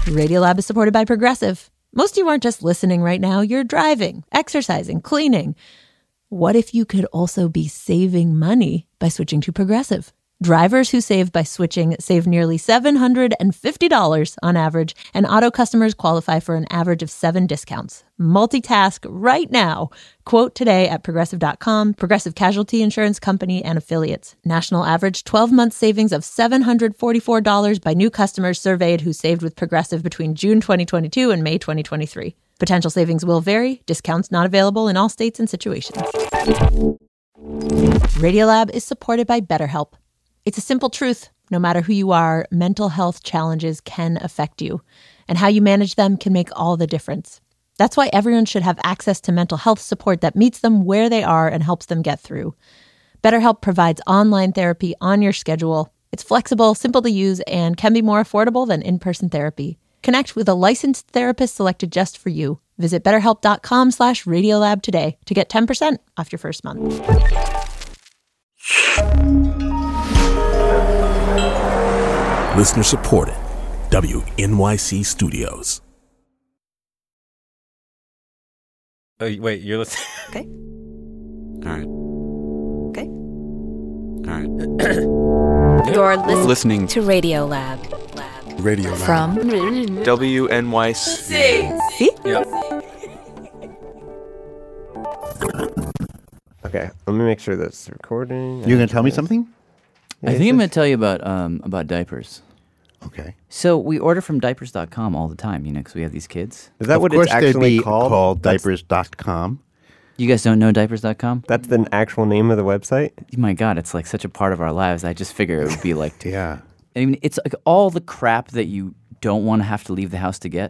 Radiolab is supported by Progressive. Most of you aren't just listening right now. You're driving, exercising, cleaning. What if you could also be saving money by switching to Progressive? Drivers who save by switching save nearly $750 on average, and auto customers qualify for an average of 7 discounts. Multitask right now. Quote today at Progressive.com. Progressive Casualty Insurance Company and Affiliates. National average 12-month savings of $744 by new customers surveyed who saved with Progressive between June 2022 and May 2023. Potential savings will vary. Discounts not available in all states and situations. Radiolab is supported by BetterHelp. It's a simple truth. No matter who you are, mental health challenges can affect you, and how you manage them can make all the difference. That's why everyone should have access to mental health support that meets them where they are and helps them get through. BetterHelp provides online therapy on your schedule. It's flexible, simple to use, and can be more affordable than in-person therapy. Connect with a licensed therapist selected just for you. Visit BetterHelp.com/Radiolab today to get 10% off your first month. Listener supported. WNYC Studios. Oh, wait, you're listening? Okay. All right. Okay. All right. You're listening to Radiolab. Radio From WNYC. See? Yep. Okay, let me make sure that's recording. You're going to tell me something? I think I'm going to tell you about diapers. Okay. So we order from diapers.com all the time, because we have these kids. Is that Of what course it's actually they'd be called? diapers.com. You guys don't know diapers.com? That's the actual name of the website? My God, it's like such a part of our lives. I just figure it would be like, Yeah. I mean, it's like all the crap that you don't want to have to leave the house to get,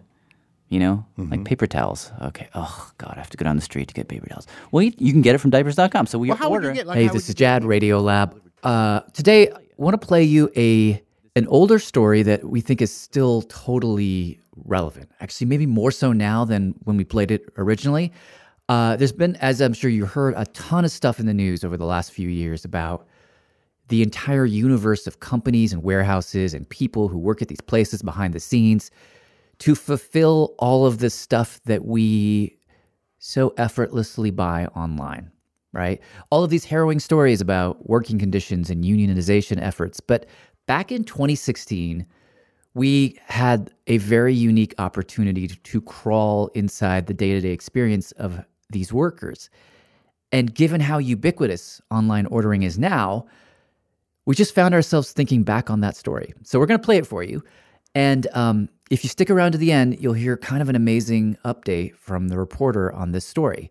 like paper towels. Okay. Oh, God, I have to go down the street to get paper towels. Well, you can get it from diapers.com. So we order. Hey, this is Jad, Radiolab. Today, I want to play you an older story that we think is still totally relevant. Actually, maybe more so now than when we played it originally. There's been, as I'm sure you heard, a ton of stuff in the news over the last few years about the entire universe of companies and warehouses and people who work at these places behind the scenes to fulfill all of this stuff that we so effortlessly buy online, right? All of these harrowing stories about working conditions and unionization efforts. But back in 2016, we had a very unique opportunity to crawl inside the day-to-day experience of these workers. And given how ubiquitous online ordering is now, we just found ourselves thinking back on that story. So we're going to play it for you. And if you stick around to the end, you'll hear kind of an amazing update from the reporter on this story.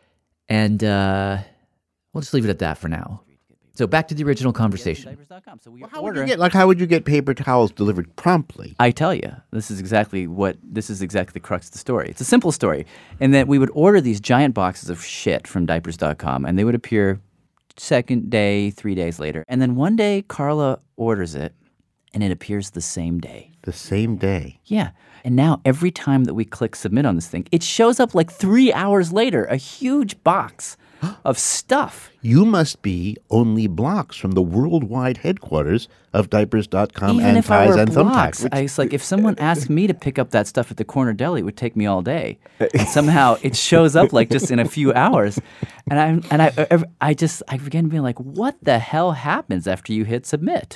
And we'll just leave it at that for now. So back to the original conversation. How would you get paper towels delivered promptly? I tell you, this is exactly the crux of the story. It's a simple story. And that we would order these giant boxes of shit from diapers.com, and they would appear second day, 3 days later. And then one day, Carla orders it, and it appears the same day. The same day? Yeah. And now every time that we click submit on this thing, it shows up like 3 hours later, a huge box of stuff. You must be only blocks from the worldwide headquarters of diapers.com Even and if I Ties were and blocks, Thumbtacks. it's like if someone asked me to pick up that stuff at the corner deli, it would take me all day. And somehow it shows up like just in a few hours. And I begin being like, what the hell happens after you hit submit?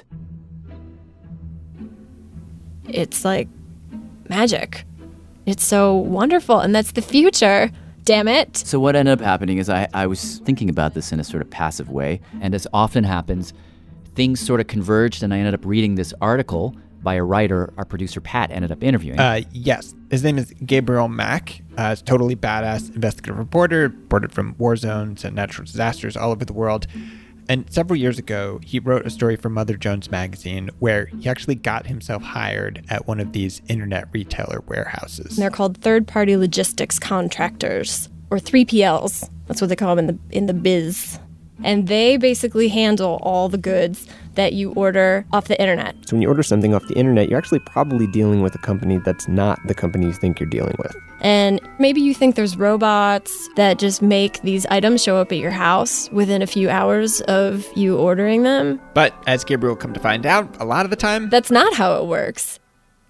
It's like magic. It's so wonderful, and that's the future. Damn it. So what ended up happening is I was thinking about this in a sort of passive way. And as often happens, things sort of converged, and I ended up reading this article by a writer our producer Pat ended up interviewing. Yes. His name is Gabriel Mack. He's a totally badass investigative reporter, reported from war zones and natural disasters all over the world. And several years ago, he wrote a story for Mother Jones magazine where he actually got himself hired at one of these internet retailer warehouses. And they're called third-party logistics contractors, or 3PLs. That's what they call them in the biz. And they basically handle all the goods that you order off the internet. So when you order something off the internet, you're actually probably dealing with a company that's not the company you think you're dealing with. And maybe you think there's robots that just make these items show up at your house within a few hours of you ordering them. But as Gabriel come to find out, a lot of the time, that's not how it works.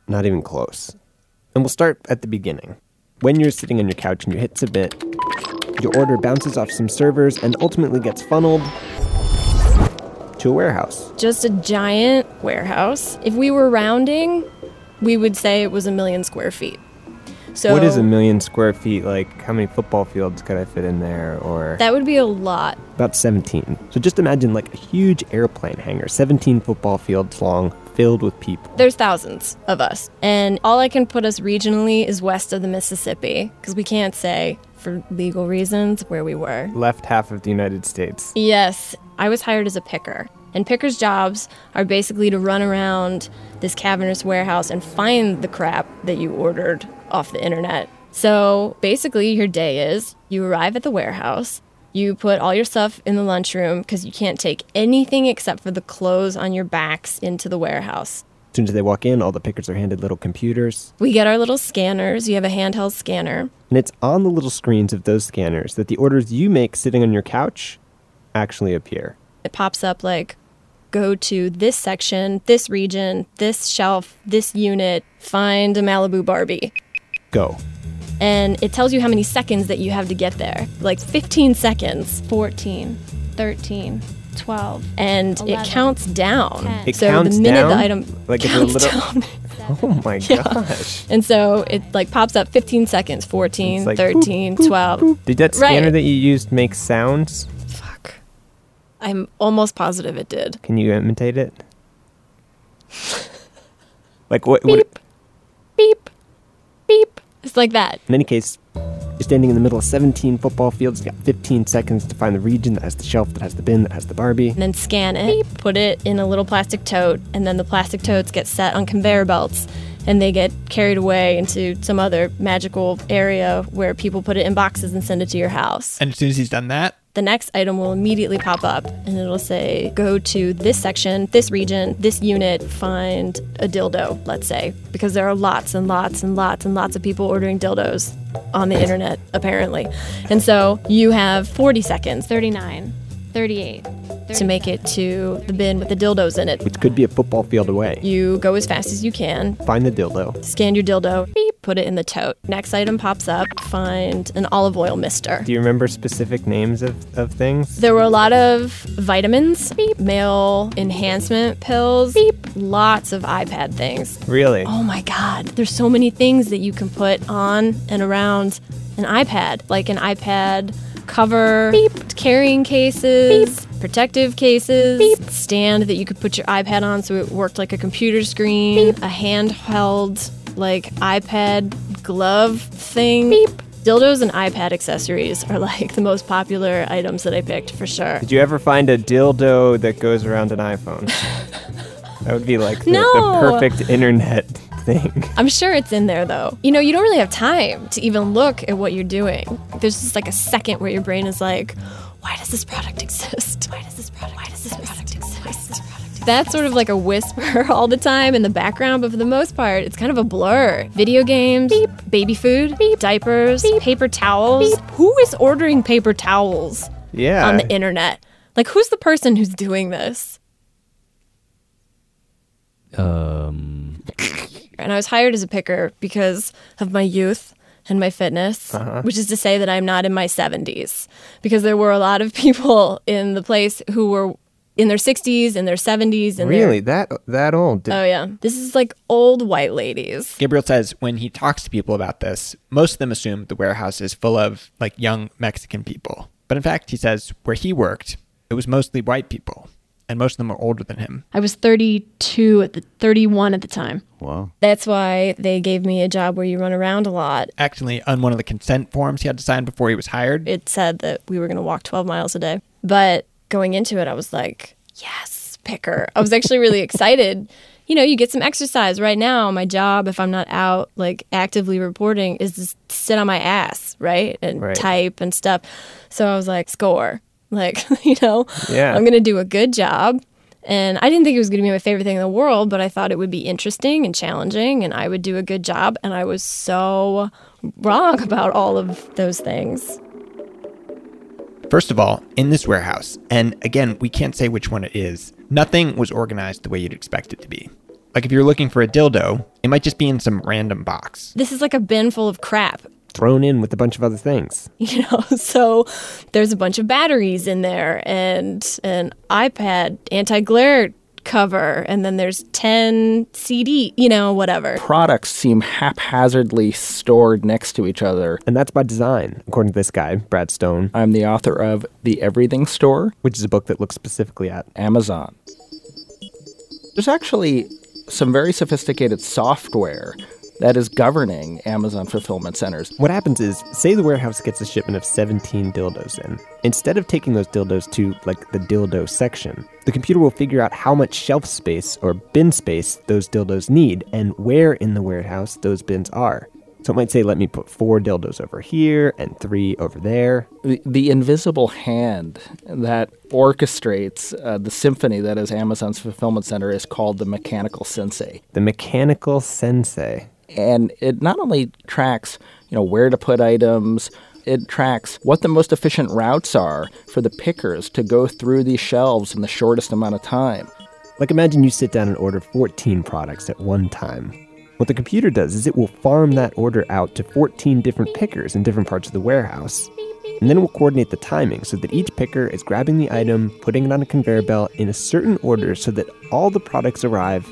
Not even close. And we'll start at the beginning. When you're sitting on your couch and you hit submit, your order bounces off some servers and ultimately gets funneled to a warehouse. Just a giant warehouse. If we were rounding, we would say it was 1 million square feet. So what is 1 million square feet? Like, how many football fields could I fit in there? Or that would be a lot. About 17. So just imagine like a huge airplane hangar, 17 football fields long, filled with people. There's thousands of us. And all I can put us regionally is west of the Mississippi, because we can't say, for legal reasons, where we were. Left half of the United States. Yes. I was hired as a picker. And pickers' jobs are basically to run around this cavernous warehouse and find the crap that you ordered off the internet. So basically your day is you arrive at the warehouse, you put all your stuff in the lunchroom because you can't take anything except for the clothes on your backs into the warehouse. As soon as they walk in, all the pickers are handed little computers. We get our little scanners. You have a handheld scanner. And it's on the little screens of those scanners that the orders you make sitting on your couch actually appear. It pops up like, go to this section, this region, this shelf, this unit, find a Malibu Barbie. Go. And it tells you how many seconds that you have to get there. Like 15 seconds. 14, 13, 12. And 11, it counts down. 10. It so counts the minute down? the item like counts it's a little... down. Oh my gosh. And so it like pops up 15 seconds, 14, like, 13, boop, boop, 12. Boop. Did that scanner right. that you used make sounds? Fuck. I'm almost positive it did. Can you imitate it? Like what? Beep, beep, beep. It's like that. In any case, you're standing in the middle of 17 football fields. You got 15 seconds to find the region that has the shelf, that has the bin, that has the Barbie. And then scan it, beep, put it in a little plastic tote, and then the plastic totes get set on conveyor belts, and they get carried away into some other magical area where people put it in boxes and send it to your house. And as soon as he's done that, the next item will immediately pop up, and it'll say, go to this section, this region, this unit, find a dildo, let's say. Because there are lots and lots and lots and lots of people ordering dildos on the internet, apparently. And so you have 40 seconds, 39, 38, to make it to the bin with the dildos in it. Which could be a football field away. You go as fast as you can. Find the dildo. Scan your dildo. Beep, put it in the tote. Next item pops up. Find an olive oil mister. Do you remember specific names of things? There were a lot of vitamins. Beep. Male enhancement pills. Beep. Lots of iPad things. Really? Oh my God. There's so many things that you can put on and around an iPad. Like an iPad cover, beep, carrying cases, beep, protective cases, beep, stand that you could put your iPad on so it worked like a computer screen, beep, a handheld like iPad glove thing. Beep. Dildos and iPad accessories are like the most popular items that I picked for sure. Did you ever find a dildo that goes around an iPhone? That would be like the perfect internet thing. I'm sure it's in there though. You know, you don't really have time to even look at what you're doing. There's just like a second where your brain is like, why does this product exist? Why does this product exist? That's sort of like a whisper all the time in the background, but for the most part, it's kind of a blur. Video games, beep, baby food, beep, diapers, beep, paper towels. Beep. Who is ordering paper towels on the internet? Like, who's the person who's doing this? And I was hired as a picker because of my youth and my fitness, which is to say that I'm not in my 70s, because there were a lot of people in the place who were in their 60s and their 70s. And really? That old? Oh, yeah. This is like old white ladies. Gabriel says when he talks to people about this, most of them assume the warehouse is full of like young Mexican people. But in fact, he says where he worked, it was mostly white people. And most of them are older than him. I was 31 at the time. Wow. That's why they gave me a job where you run around a lot. Actually, on one of the consent forms he had to sign before he was hired, it said that we were going to walk 12 miles a day. But going into it, I was like, yes, picker. I was actually really excited. You know, you get some exercise. Right now, my job, if I'm not out, like, actively reporting, is to sit on my ass, right? And type and stuff. So I was like, score. Like, you know, I'm going to do a good job. And I didn't think it was going to be my favorite thing in the world, but I thought it would be interesting and challenging, and I would do a good job. And I was so wrong about all of those things. First of all, in this warehouse, and again, we can't say which one it is, nothing was organized the way you'd expect it to be. Like if you're looking for a dildo, it might just be in some random box. This is like a bin full of crap. Thrown in with a bunch of other things. So there's a bunch of batteries in there and an iPad anti-glare cover, and then there's 10 CD, whatever. Products seem haphazardly stored next to each other. And that's by design, according to this guy, Brad Stone. I'm the author of The Everything Store, which is a book that looks specifically at Amazon. There's actually some very sophisticated software that is governing Amazon fulfillment centers. What happens is, say the warehouse gets a shipment of 17 dildos in. Instead of taking those dildos to, the dildo section, the computer will figure out how much shelf space or bin space those dildos need and where in the warehouse those bins are. So it might say, let me put 4 dildos over here and 3 over there. The invisible hand that orchestrates the symphony that is Amazon's fulfillment center is called the mechanical sensei. The mechanical sensei. And it not only tracks, where to put items, it tracks what the most efficient routes are for the pickers to go through these shelves in the shortest amount of time. Like imagine you sit down and order 14 products at one time. What the computer does is it will farm that order out to 14 different pickers in different parts of the warehouse. And then it will coordinate the timing so that each picker is grabbing the item, putting it on a conveyor belt in a certain order so that all the products arrive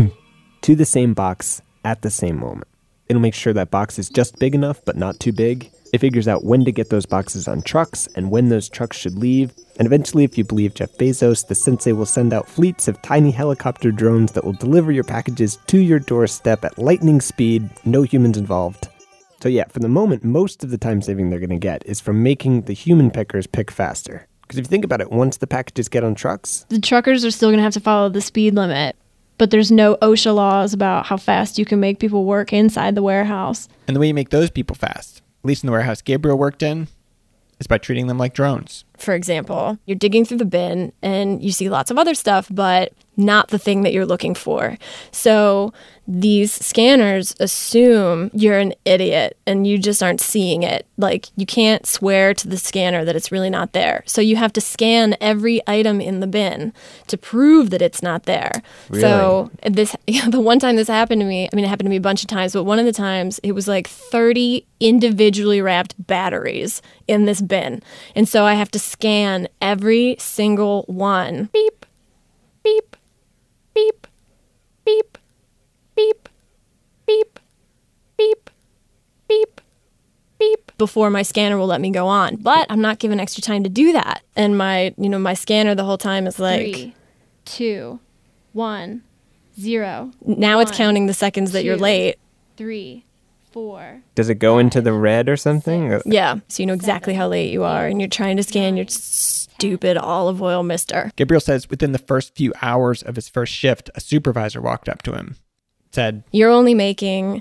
to the same box at the same moment. It'll make sure that box is just big enough, but not too big. It figures out when to get those boxes on trucks and when those trucks should leave. And eventually, if you believe Jeff Bezos, the sensei will send out fleets of tiny helicopter drones that will deliver your packages to your doorstep at lightning speed, no humans involved. So yeah, for the moment, most of the time saving they're going to get is from making the human pickers pick faster. Because if you think about it, once the packages get on trucks, the truckers are still going to have to follow the speed limit. But there's no OSHA laws about how fast you can make people work inside the warehouse. And the way you make those people fast, at least in the warehouse Gabriel worked in, is by treating them like drones. For example, you're digging through the bin and you see lots of other stuff, but not the thing that you're looking for. So these scanners assume you're an idiot and you just aren't seeing it. Like, you can't swear to the scanner that it's really not there. So you have to scan every item in the bin to prove that it's not there. Really? So the one time this happened to me, it happened to me a bunch of times, but one of the times it was like 30 individually wrapped batteries in this bin. And so I have to scan every single one. Beep, beep, beep, beep, beep, beep, beep, beep, beep, before my scanner will let me go on. But I'm not given extra time to do that. And my scanner the whole time is like 3, 2, 1, 0. Now it's counting the seconds that you're late. 3, 4. does it go into the red or something? Yeah, so you know exactly how late you are, and you're trying to scan your stupid olive oil mister. Gabriel says within the first few hours of his first shift, a supervisor walked up to him, said, "You're only making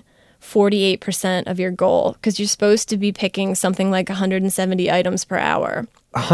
48% of your goal because you're supposed to be picking something like 170 items per hour."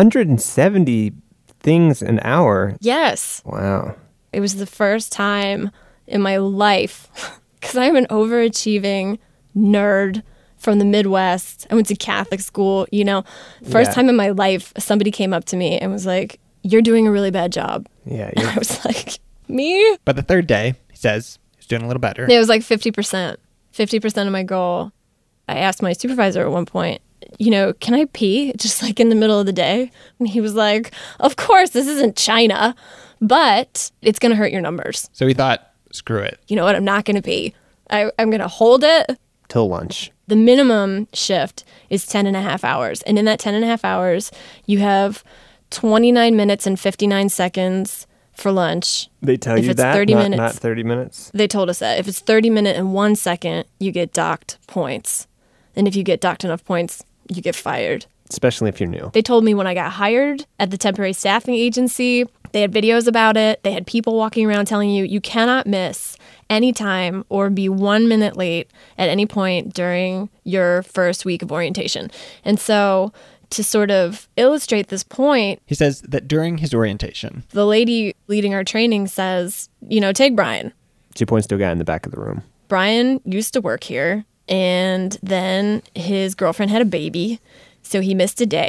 170 things an hour? Yes. Wow. It was the first time in my life, because I'm an overachieving nerd from the Midwest. I went to Catholic school, First time in my life, somebody came up to me and was like, "You're doing a really bad job." Yeah. I was like, "Me?" By the third day, he says, he's doing a little better. It was like 50%. 50% of my goal. I asked my supervisor at one point, "Can I pee just like in the middle of the day?" And he was like, "Of course, this isn't China, but it's going to hurt your numbers." So he thought, screw it. You know what? I'm not going to pee. I'm going to hold it till lunch. The minimum shift is 10 and a half hours. And in that 10 and a half hours, you have 29 minutes and 59 seconds for lunch. They tell if you it's that? 30 minutes, not 30 minutes? They told us that. If it's 30 minutes and 1 second, you get docked points. And if you get docked enough points, you get fired. Especially if you're new. They told me when I got hired at the temporary staffing agency, they had videos about it. They had people walking around telling you cannot miss any time or be 1 minute late at any point during your first week of orientation. And so to sort of illustrate this point, he says that during his orientation, the lady leading our training says, "Take Brian." She points to a guy in the back of the room. Brian used to work here, and then his girlfriend had a baby, so he missed a day.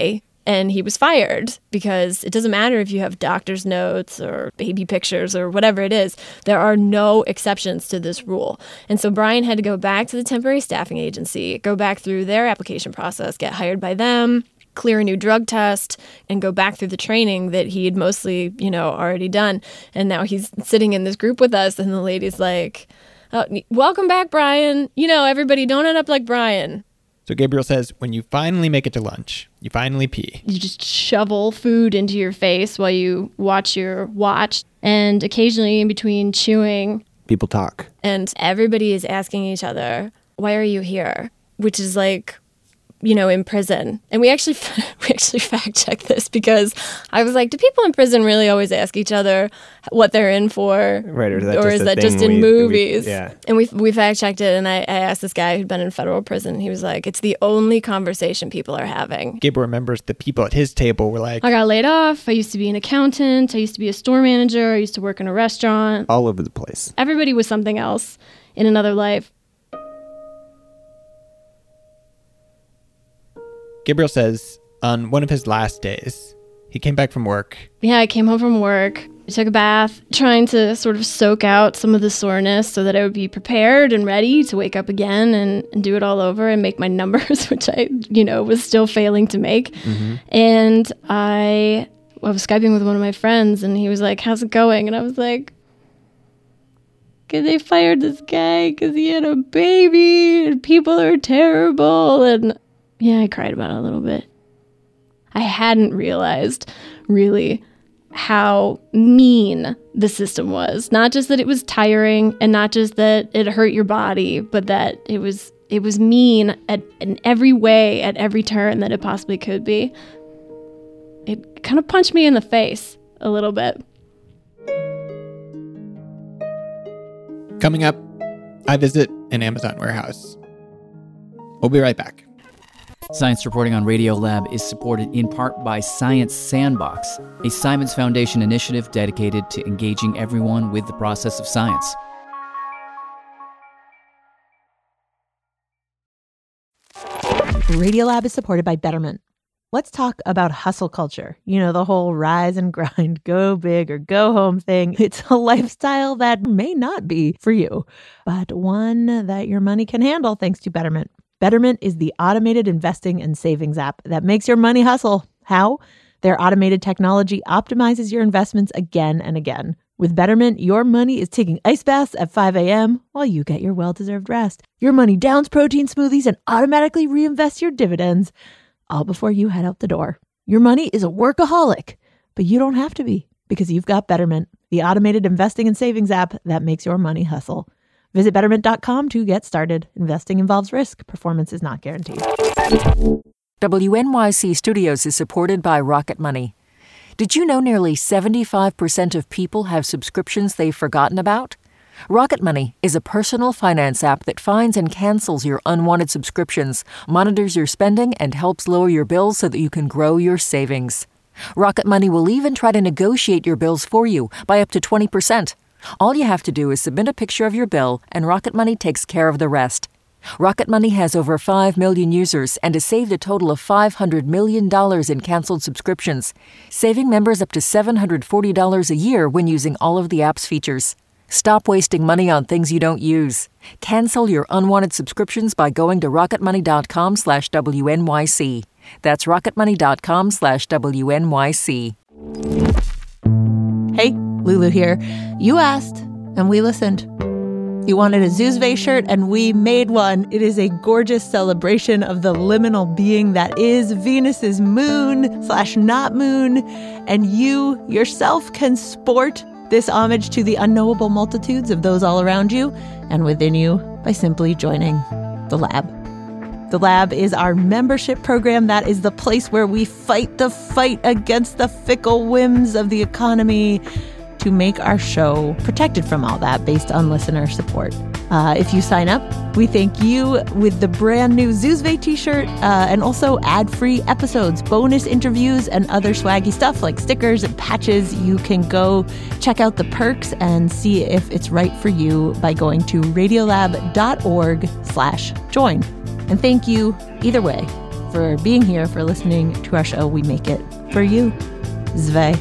And he was fired because it doesn't matter if you have doctor's notes or baby pictures or whatever it is. There are no exceptions to this rule. And so Brian had to go back to the temporary staffing agency, go back through their application process, get hired by them, clear a new drug test, and go back through the training that he had mostly, already done. And now he's sitting in this group with us, and the lady's like, oh, welcome back, Brian. Everybody don't end up like Brian. So Gabriel says, when you finally make it to lunch, you finally pee. You just shovel food into your face while you watch your watch. And occasionally in between chewing, people talk. And everybody is asking each other, why are you here? Which is like, in prison. And we actually fact-checked this because I was like, do people in prison really always ask each other what they're in for? Right, or is that just in movies? Yeah. And we fact-checked it, and I asked this guy who'd been in federal prison. He was like, it's the only conversation people are having. Gabriel remembers the people at his table were like, I got laid off. I used to be an accountant. I used to be a store manager. I used to work in a restaurant. All over the place. Everybody was something else in another life. Gabriel says on one of his last days, he came back from work. Yeah, I came home from work. I took a bath, trying to sort of soak out some of the soreness so that I would be prepared and ready to wake up again and do it all over and make my numbers, which I, was still failing to make. Mm-hmm. And I was Skyping with one of my friends, and he was like, how's it going? And I was like, they fired this guy because he had a baby and people are terrible. And yeah, I cried about it a little bit. I hadn't realized really how mean the system was. Not just that it was tiring and not just that it hurt your body, but that it was mean in every way, at every turn that it possibly could be. It kind of punched me in the face a little bit. Coming up, I visit an Amazon warehouse. We'll be right back. Science Reporting on Radiolab is supported in part by Science Sandbox, a Simons Foundation initiative dedicated to engaging everyone with the process of science. Radiolab is supported by Betterment. Let's talk about hustle culture. The whole rise and grind, go big or go home thing. It's a lifestyle that may not be for you, but one that your money can handle thanks to Betterment. Betterment is the automated investing and savings app that makes your money hustle. How? Their automated technology optimizes your investments again and again. With Betterment, your money is taking ice baths at 5 a.m. while you get your well-deserved rest. Your money downs protein smoothies and automatically reinvests your dividends, all before you head out the door. Your money is a workaholic, but you don't have to be because you've got Betterment, the automated investing and savings app that makes your money hustle. Visit Betterment.com to get started. Investing involves risk. Performance is not guaranteed. WNYC Studios is supported by Rocket Money. Did you know nearly 75% of people have subscriptions they've forgotten about? Rocket Money is a personal finance app that finds and cancels your unwanted subscriptions, monitors your spending, and helps lower your bills so that you can grow your savings. Rocket Money will even try to negotiate your bills for you by up to 20%. All you have to do is submit a picture of your bill, and Rocket Money takes care of the rest. Rocket Money has over 5 million users and has saved a total of $500 million in canceled subscriptions, saving members up to $740 a year when using all of the app's features. Stop wasting money on things you don't use. Cancel your unwanted subscriptions by going to rocketmoney.com/WNYC. That's rocketmoney.com/WNYC. Hey, Lulu here. You asked, and we listened. You wanted a Zuzve shirt, and we made one. It is a gorgeous celebration of the liminal being that is Venus's moon/not moon, and you yourself can sport this homage to the unknowable multitudes of those all around you and within you by simply joining the Lab. The Lab is our membership program. That is the place where we fight the fight against the fickle whims of the economy to make our show protected from all that based on listener support. If you sign up, we thank you with the brand new Zuzve t-shirt and also ad-free episodes, bonus interviews, and other swaggy stuff like stickers and patches. You can go check out the perks and see if it's right for you by going to radiolab.org/join. And thank you, either way, for being here, for listening to our show. We make it for you. Zve.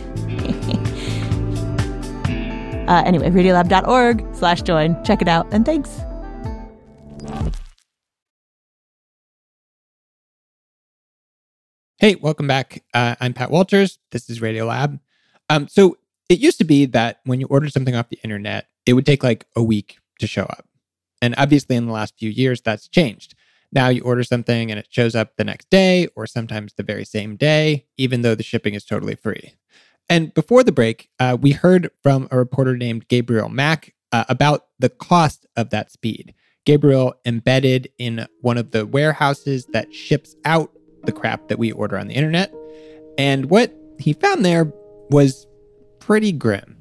Anyway, radiolab.org/join. Check it out, and thanks. Hey, welcome back. I'm Pat Walters. This is Radiolab. So it used to be that when you ordered something off the internet, it would take like a week to show up. And obviously in the last few years, that's changed. Now you order something and it shows up the next day or sometimes the very same day, even though the shipping is totally free. And before the break, we heard from a reporter named Gabriel Mack about the cost of that speed. Gabriel embedded in one of the warehouses that ships out the crap that we order on the internet. And what he found there was pretty grim.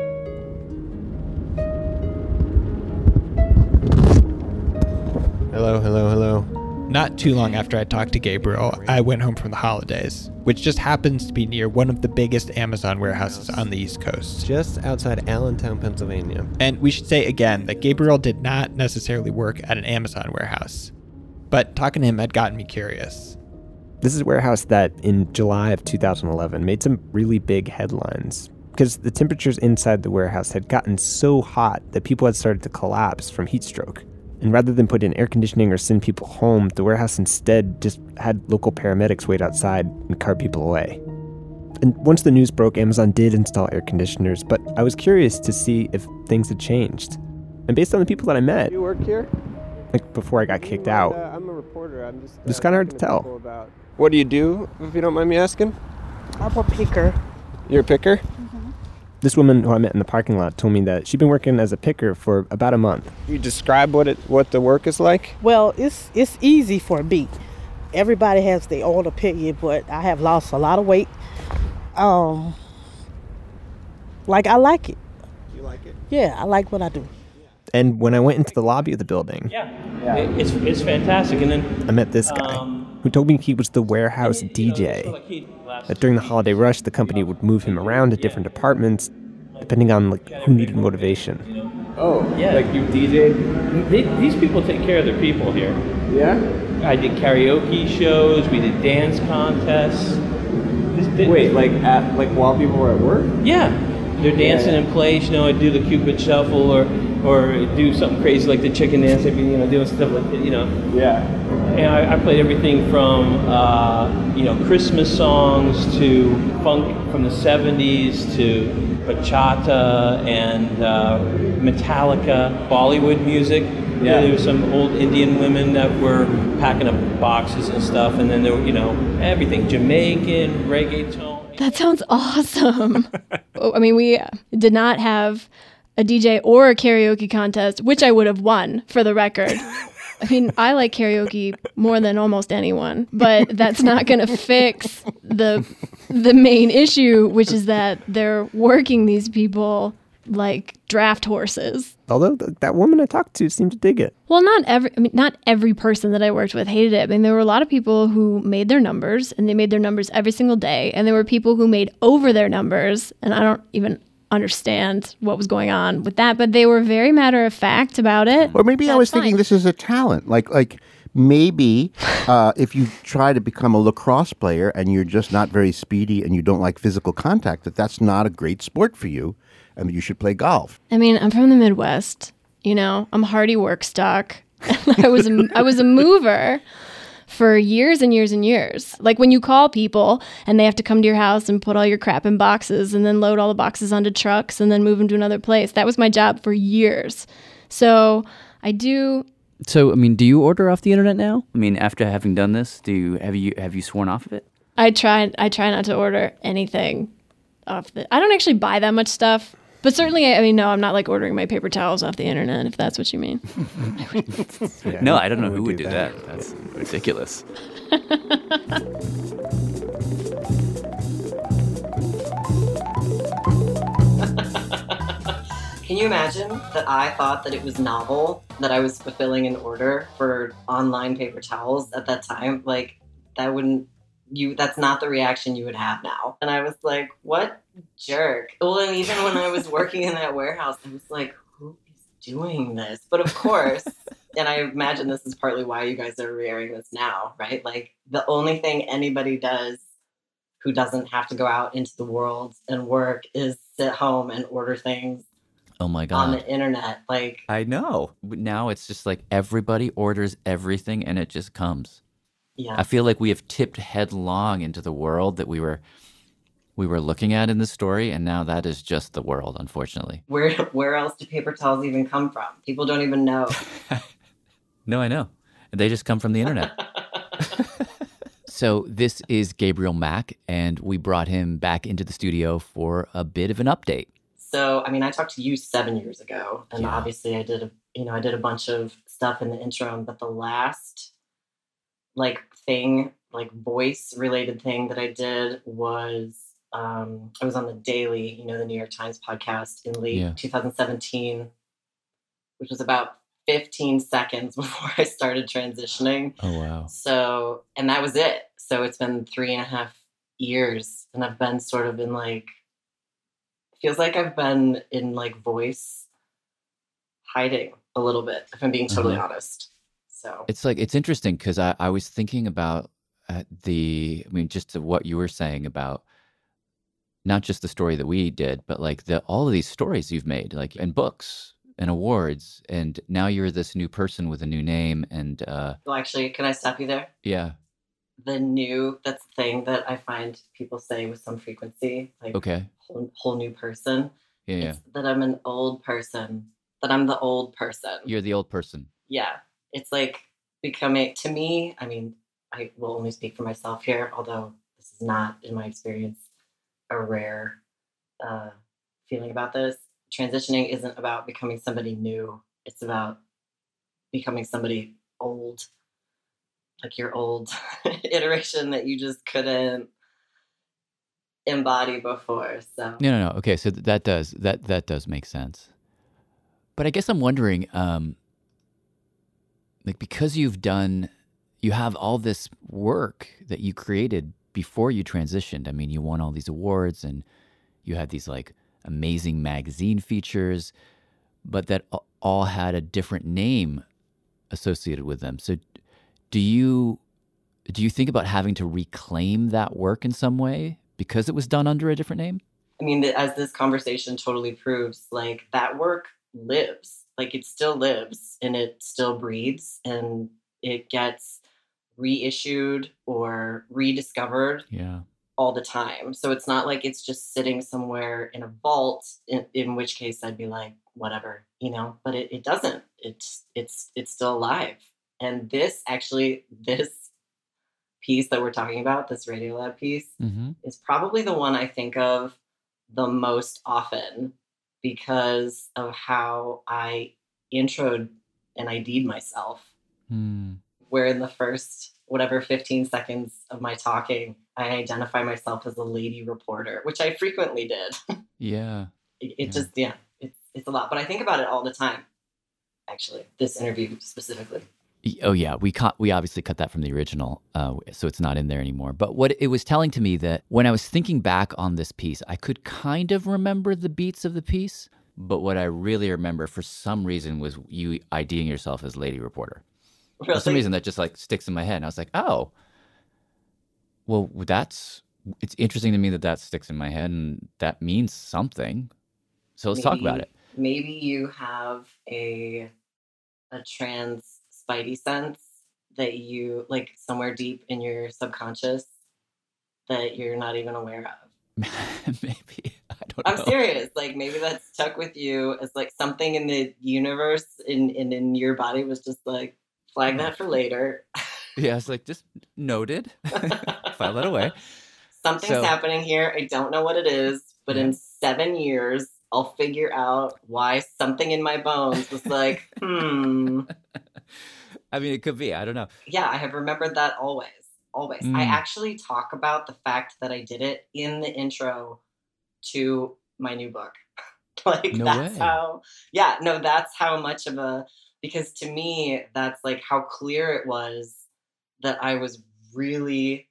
Hello. Not too long after I talked to Gabriel, I went home from the holidays, which just happens to be near one of the biggest Amazon warehouses on the East Coast. Just outside Allentown, Pennsylvania. And we should say again that Gabriel did not necessarily work at an Amazon warehouse. But talking to him had gotten me curious. This is a warehouse that in July of 2011 made some really big headlines because the temperatures inside the warehouse had gotten so hot that people had started to collapse from heat stroke. And rather than put in air conditioning or send people home, the warehouse instead just had local paramedics wait outside and cart people away. And once the news broke, Amazon did install air conditioners, but I was curious to see if things had changed. And based on the people that I met... You work here? Like before I got kicked out. I'm a reporter. I'm just... It's kind of hard to tell. What do you do, if you don't mind me asking? I'm a picker. You're a picker? This woman who I met in the parking lot told me that she'd been working as a picker for about a month. You describe what the work is like? Well, it's easy for me. Everybody has their own opinion, but I have lost a lot of weight. I like it. You like it? Yeah, I like what I do. And when I went into the lobby of the building, it's fantastic. And then I met this guy who told me he was the warehouse DJ. That during the holiday rush, the company would move him around to different departments, depending on who needed motivation. Oh, yeah. Like you DJ'd? These people take care of their people here. Yeah? I did karaoke shows. We did dance contests. Wait, while people were at work? Yeah. They're dancing in place. I do the Cupid Shuffle or do something crazy like the chicken dance. I'd be, doing stuff like that, Yeah. And I played everything from, Christmas songs to funk from the 70s to bachata and Metallica, Bollywood music. Yeah. There were some old Indian women that were packing up boxes and stuff. And then there were, everything, Jamaican, reggaeton. That sounds awesome. I mean, we did not have a DJ or a karaoke contest, which I would have won, for the record. I mean, I like karaoke more than almost anyone, but that's not going to fix the main issue, which is that they're working these people like draft horses. Although that woman I talked to seemed to dig it. Well, not every person that I worked with hated it. I mean, there were a lot of people who made their numbers, and they made their numbers every single day. And there were people who made over their numbers, and I don't even understand what was going on with that, but they were very matter of fact about it. Or maybe I was thinking this is a talent. Like maybe if you try to become a lacrosse player and you're just not very speedy and you don't like physical contact, that's not a great sport for you, and you should play golf. I mean, I'm from the Midwest. I'm hardy work stock. I was a mover for years and years and years. Like when you call people and they have to come to your house and put all your crap in boxes and then load all the boxes onto trucks and then move them to another place. That was my job for years. So I do. So, I mean, do you order off the internet now? I mean, after having done this, have you sworn off of it? I try not to order anything off I don't actually buy that much stuff. But certainly, no, I'm not like ordering my paper towels off the internet, if that's what you mean. No, I don't know who would do that. That's ridiculous. Can you imagine that I thought that it was novel that I was fulfilling an order for online paper towels at that time? Like, that's not the reaction you would have now. And I was like, what jerk? Well, and even when I was working in that warehouse, I was like, who is doing this? But of course, and I imagine this is partly why you guys are airing this now, right? Like the only thing anybody does who doesn't have to go out into the world and work is sit home and order things Oh my on God. the internet. Like, I know. Now it's just like everybody orders everything and it just comes. yeah. I feel like we have tipped headlong into the world that we were looking at in this story, and now that is just the world, unfortunately. Where else do paper towels even come from? People don't even know. No, I know. They just come from the internet. So this is Gabriel Mack, and we brought him back into the studio for a bit of an update. So, I mean, I talked to you 7 years ago, and obviously I did a bunch of stuff in the interim, but the last voice related thing that I did was I was on the Daily, the New York Times podcast in late 2017, which was about 15 seconds before I started transitioning. Oh, wow. So, and that was it. So it's been 3.5 years, and I've been sort of in feels like I've been in Mm-hmm. voice hiding a little bit, if I'm being totally honest. So It's interesting because I was thinking about just to what you were saying about not just the story that we did, but all of these stories you've made, in books and awards, and now you're this new person with a new name. And well, actually, can I stop you there? yeah, That's the thing that I find people say with some frequency, okay, whole new person. yeah, It's that I'm an old person, that I'm the old person. you're the old person. Yeah. It's becoming, to me, I mean, I will only speak for myself here, although this is not, in my experience, a rare feeling about this. Transitioning isn't about becoming somebody new. It's about becoming somebody old, like your old iteration that you just couldn't embody before. So No. Okay, so that does make sense. But I guess I'm wondering, because you have all this work that you created before you transitioned. I mean, you won all these awards and you had these amazing magazine features, but that all had a different name associated with them. So do you think about having to reclaim that work in some way because it was done under a different name? I mean, as this conversation totally proves, that work lives. It still lives and it still breathes and it gets reissued or rediscovered all the time. So it's not like it's just sitting somewhere in a vault, in which case I'd be like, whatever, but it doesn't. It's still alive. And this piece that we're talking about, this Radiolab piece, is probably the one I think of the most often because of how I introed and ID'd myself. Where in the first, 15 seconds of my talking, I identify myself as a lady reporter, which I frequently did. Yeah. It's a lot. But I think about it all the time, actually, this interview specifically. Oh yeah, we obviously cut that from the original, so it's not in there anymore. But what it was telling to me that when I was thinking back on this piece, I could kind of remember the beats of the piece, but what I really remember for some reason was you IDing yourself as lady reporter. Really? For some reason that just sticks in my head, and I was like, oh, well, it's interesting to me that sticks in my head, and that means something. So let's talk about it. Maybe you have a trans spidey sense that you somewhere deep in your subconscious that you're not even aware of. Maybe. I don't know. I'm serious. Maybe that's stuck with you as something in the universe in your body was just flag that for later. Yeah, it's just noted. File that away. Something's happening here. I don't know what it is, but in 7 years, I'll figure out why something in my bones was I mean, it could be. I don't know. Yeah, I have remembered that always. Always. I actually talk about the fact that I did it in the intro to my new book. No that's way. how, that's how much of a, because to me, that's how clear it was that I was really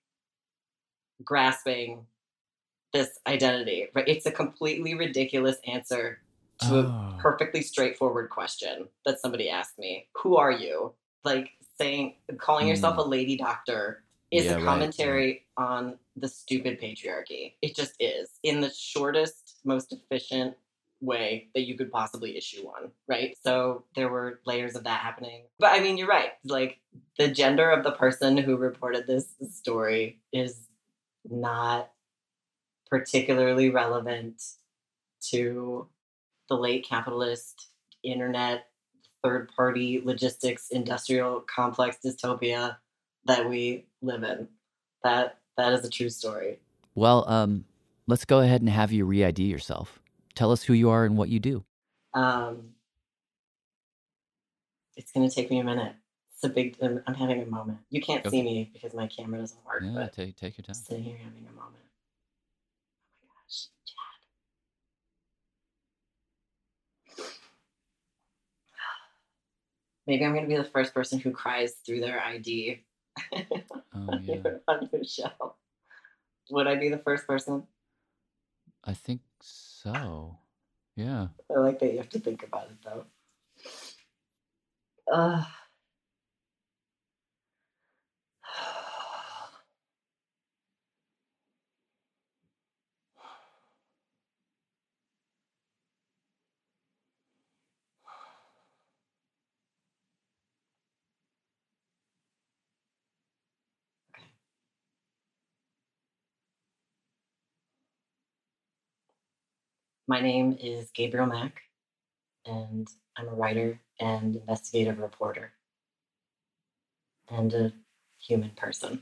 grasping this identity. Right? It's a completely ridiculous answer to a perfectly straightforward question that somebody asked me. Who are you? Like calling yourself a lady doctor is a commentary on the stupid patriarchy. It just is, in the shortest, most efficient way that you could possibly issue one, right? So there were layers of that happening. But I mean, you're right. Like, the gender of the person who reported this story is not particularly relevant to the late capitalist internet third-party logistics industrial complex dystopia that we live in. That is a true story. Well, let's go ahead and have you re-ID yourself. Tell us who you are and what you do. It's going to take me a minute. I'm having a moment. You can't see me because my camera doesn't work. Yeah, but take your time. I'm sitting here having a moment. Oh my gosh, Chad. Maybe I'm going to be the first person who cries through their ID on your show. Would I be the first person? I think so. Yeah. I like that you have to think about it, though. My name is Gabriel Mack, and I'm a writer and investigative reporter, and a human person.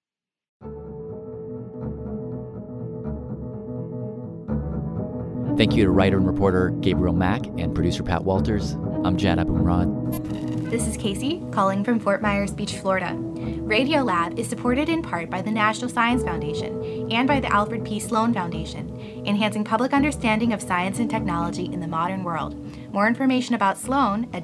Thank you to writer and reporter Gabriel Mack and producer Pat Walters. I'm Jad Abumrad. This is Casey, calling from Fort Myers Beach, Florida. Radiolab is supported in part by the National Science Foundation and by the Alfred P. Sloan Foundation, enhancing public understanding of science and technology in the modern world. More information about Sloan at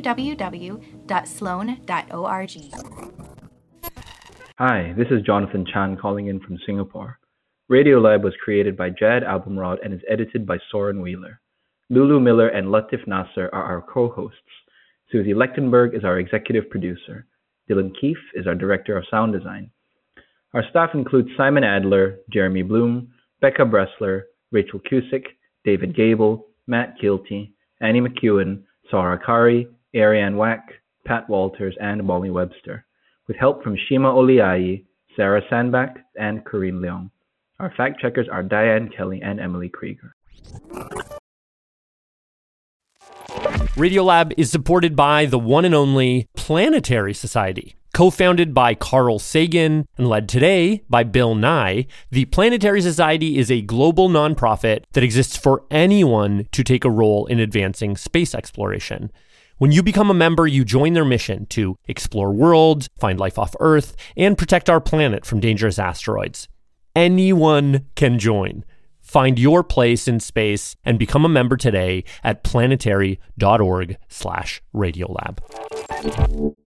www.sloan.org. Hi, this is Jonathan Chan calling in from Singapore. Radiolab was created by Jad Abumrad and is edited by Soren Wheeler. Lulu Miller and Latif Nasser are our co-hosts. Susie Lechtenberg is our executive producer. Dylan Keefe is our director of sound design. Our staff includes Simon Adler, Jeremy Bloom, Becca Bressler, Rachel Cusick, David Gable, Matt Kilty, Annie McEwen, Sarah Kari, Ariane Wack, Pat Walters, and Molly Webster, with help from Shima Oliayi, Sarah Sandbach, and Corinne Leong. Our fact checkers are Diane Kelly and Emily Krieger. Radiolab is supported by the one and only Planetary Society. Co-founded by Carl Sagan and led today by Bill Nye, the Planetary Society is a global nonprofit that exists for anyone to take a role in advancing space exploration. When you become a member, you join their mission to explore worlds, find life off Earth, and protect our planet from dangerous asteroids. Anyone can join. Find your place in space and become a member today at planetary.org/Radiolab.